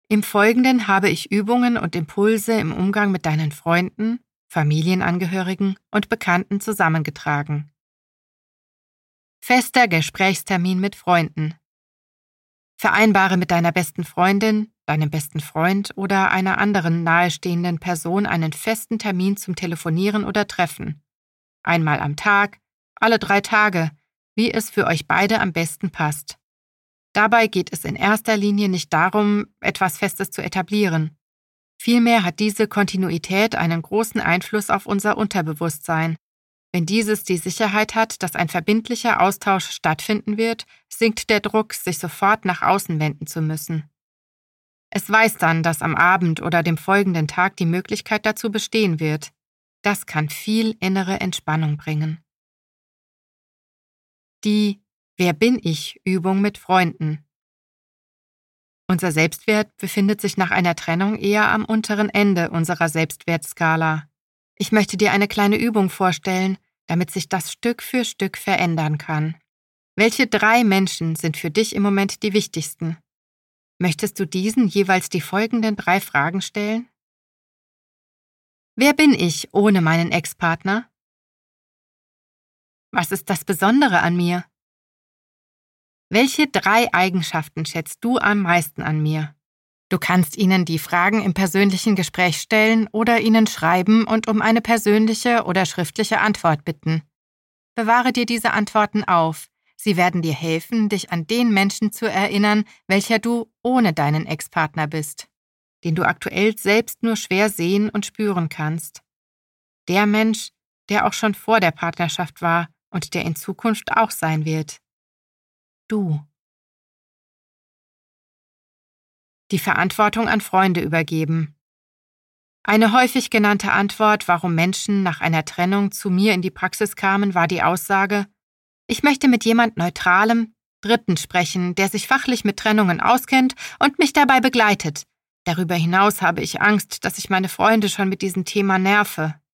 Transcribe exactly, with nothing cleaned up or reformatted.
Im Folgenden habe ich Übungen und Impulse im Umgang mit deinen Freunden, Familienangehörigen und Bekannten zusammengetragen. Fester Gesprächstermin mit Freunden. Vereinbare mit deiner besten Freundin, deinem besten Freund oder einer anderen nahestehenden Person einen festen Termin zum Telefonieren oder Treffen. Einmal am Tag, alle drei Tage, wie es für euch beide am besten passt. Dabei geht es in erster Linie nicht darum, etwas Festes zu etablieren. Vielmehr hat diese Kontinuität einen großen Einfluss auf unser Unterbewusstsein. Wenn dieses die Sicherheit hat, dass ein verbindlicher Austausch stattfinden wird, sinkt der Druck, sich sofort nach außen wenden zu müssen. Es weiß dann, dass am Abend oder dem folgenden Tag die Möglichkeit dazu bestehen wird. Das kann viel innere Entspannung bringen. Die Wer bin ich? Übung mit Freunden. Unser Selbstwert befindet sich nach einer Trennung eher am unteren Ende unserer Selbstwertskala. Ich möchte dir eine kleine Übung vorstellen, damit sich das Stück für Stück verändern kann. Welche drei Menschen sind für dich im Moment die wichtigsten? Möchtest du diesen jeweils die folgenden drei Fragen stellen? Wer bin ich ohne meinen Ex-Partner? Was ist das Besondere an mir? Welche drei Eigenschaften schätzt du am meisten an mir? Du kannst ihnen die Fragen im persönlichen Gespräch stellen oder ihnen schreiben und um eine persönliche oder schriftliche Antwort bitten. Bewahre dir diese Antworten auf. Sie werden dir helfen, dich an den Menschen zu erinnern, welcher du ohne deinen Ex-Partner bist, den du aktuell selbst nur schwer sehen und spüren kannst. Der Mensch, der auch schon vor der Partnerschaft war und der in Zukunft auch sein wird. Du. Die Verantwortung an Freunde übergeben. Eine häufig genannte Antwort, warum Menschen nach einer Trennung zu mir in die Praxis kamen, war die Aussage: Ich möchte mit jemand Neutralem, Dritten sprechen, der sich fachlich mit Trennungen auskennt und mich dabei begleitet. Darüber hinaus habe ich Angst, dass ich meine Freunde schon mit diesem Thema nerve.